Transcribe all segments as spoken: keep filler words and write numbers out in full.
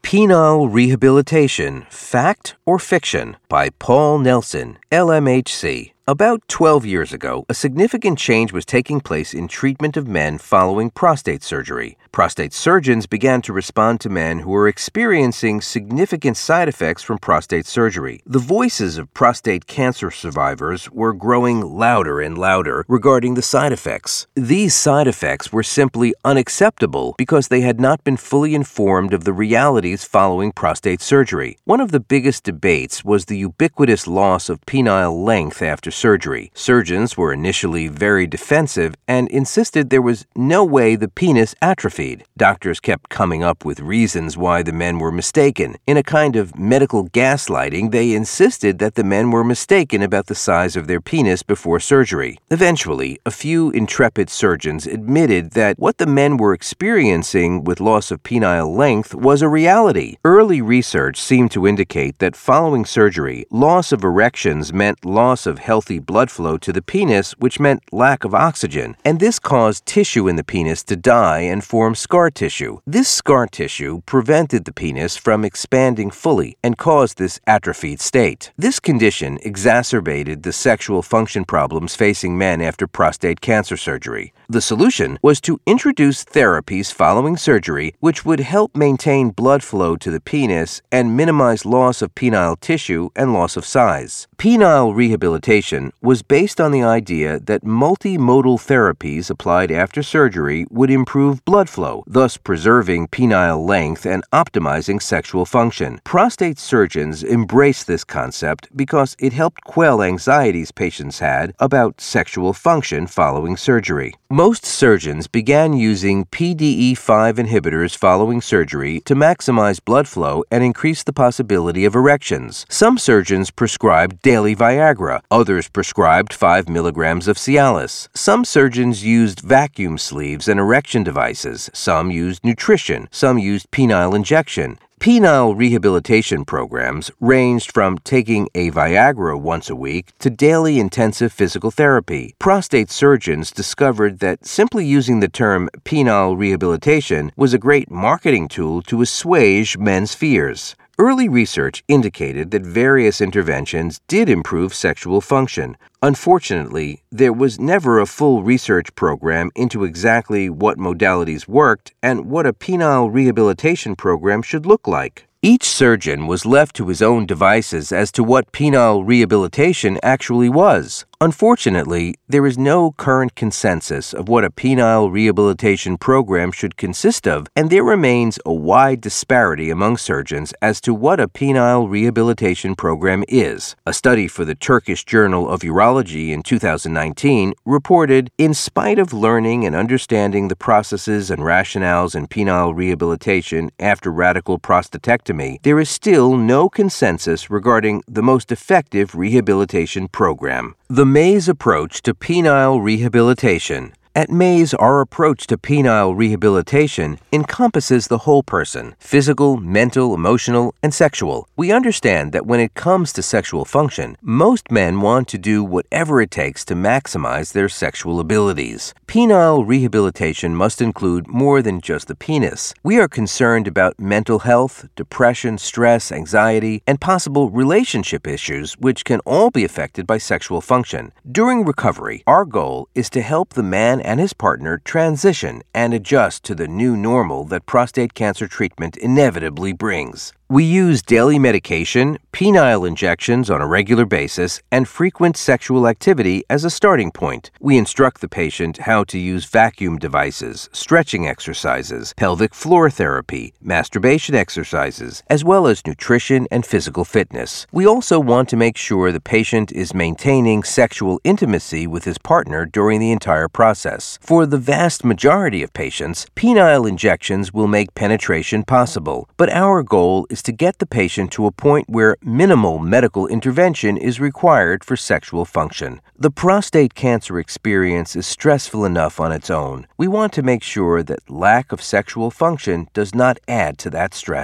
Penile Rehabilitation, Fact or Fiction by Paul Nelson, L M H C. About twelve years ago, a significant change was taking place in treatment of men following prostate surgery. Prostate surgeons began to respond to men who were experiencing significant side effects from prostate surgery. The voices of prostate cancer survivors were growing louder and louder regarding the side effects. These side effects were simply unacceptable because they had not been fully informed of the realities following prostate surgery. One of the biggest debates was the ubiquitous loss of penile length after surgery. Surgeons were initially very defensive and insisted there was no way the penis atrophied. Doctors kept coming up with reasons why the men were mistaken. In a kind of medical gaslighting, they insisted that the men were mistaken about the size of their penis before surgery. Eventually, a few intrepid surgeons admitted that what the men were experiencing with loss of penile length was a reality. Early research seemed to indicate that following surgery, loss of erections meant loss of healthy blood flow to the penis, which meant lack of oxygen, and this caused tissue in the penis to die and form scar tissue. This scar tissue prevented the penis from expanding fully and caused this atrophied state. This condition exacerbated the sexual function problems facing men after prostate cancer surgery. The solution was to introduce therapies following surgery which would help maintain blood flow to the penis and minimize loss of penile tissue and loss of size. Penile rehabilitation was based on the idea that multimodal therapies applied after surgery would improve blood flow, thus preserving penile length and optimizing sexual function. Prostate surgeons embraced this concept because it helped quell anxieties patients had about sexual function following surgery. Most surgeons began using P D E five inhibitors following surgery to maximize blood flow and increase the possibility of erections. Some surgeons prescribed daily Viagra, others prescribed five milligrams of Cialis. Some surgeons used vacuum sleeves and erection devices. Some used nutrition. Some used penile injection. Penile rehabilitation programs ranged from taking a Viagra once a week to daily intensive physical therapy. Prostate surgeons discovered that simply using the term penile rehabilitation was a great marketing tool to assuage men's fears. Early research indicated that various interventions did improve sexual function. Unfortunately, there was never a full research program into exactly what modalities worked and what a penile rehabilitation program should look like. Each surgeon was left to his own devices as to what penile rehabilitation actually was. Unfortunately, there is no current consensus of what a penile rehabilitation program should consist of, and there remains a wide disparity among surgeons as to what a penile rehabilitation program is. A study for the Turkish Journal of Urology in two thousand nineteen reported, in spite of learning and understanding the processes and rationales in penile rehabilitation after radical prostatectomy, there is still no consensus regarding the most effective rehabilitation program. The Mays approach to penile rehabilitation. At Mays, our approach to penile rehabilitation encompasses the whole person, physical, mental, emotional, and sexual. We understand that when it comes to sexual function, most men want to do whatever it takes to maximize their sexual abilities. Penile rehabilitation must include more than just the penis. We are concerned about mental health, depression, stress, anxiety, and possible relationship issues which can all be affected by sexual function. During recovery, our goal is to help the man and his partner transition and adjust to the new normal that prostate cancer treatment inevitably brings. We use daily medication, penile injections on a regular basis, and frequent sexual activity as a starting point. We instruct the patient how to use vacuum devices, stretching exercises, pelvic floor therapy, masturbation exercises, as well as nutrition and physical fitness. We also want to make sure the patient is maintaining sexual intimacy with his partner during the entire process. For the vast majority of patients, penile injections will make penetration possible, but our goal is is to get the patient to a point where minimal medical intervention is required for sexual function. The prostate cancer experience is stressful enough on its own. We want to make sure that lack of sexual function does not add to that stress.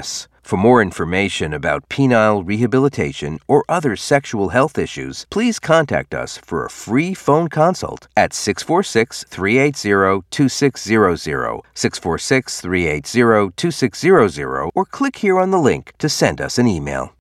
For more information about penile rehabilitation or other sexual health issues, please contact us for a free phone consult at six four six, three eight zero, two six zero zero, six four six, three eight zero, two six zero zero, or click here on the link to send us an email.